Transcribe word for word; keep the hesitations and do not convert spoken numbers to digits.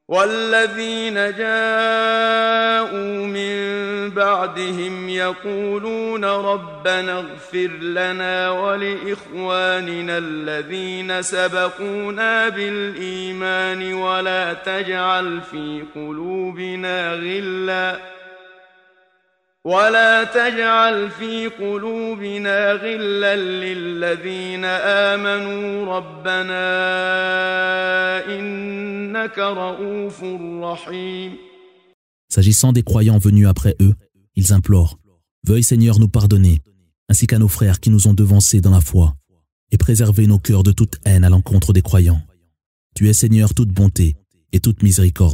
والذين جاءوا من بعدهم يقولون ربنا اغفر لنا ولإخواننا الذين سبقونا بالإيمان ولا تجعل في قلوبنا غلا ولا تجعل في قلوبنا غلا للذين آمنوا ربنا إنك رؤوف رحيم. S'agissant des croyants venus après eux, ils implorent « Veuille Seigneur nous pardonner, ainsi qu'à nos frères qui nous ont devancés dans la foi, et préserver nos cœurs de toute haine à l'encontre des croyants. Tu es Seigneur toute bonté et toute miséricorde. »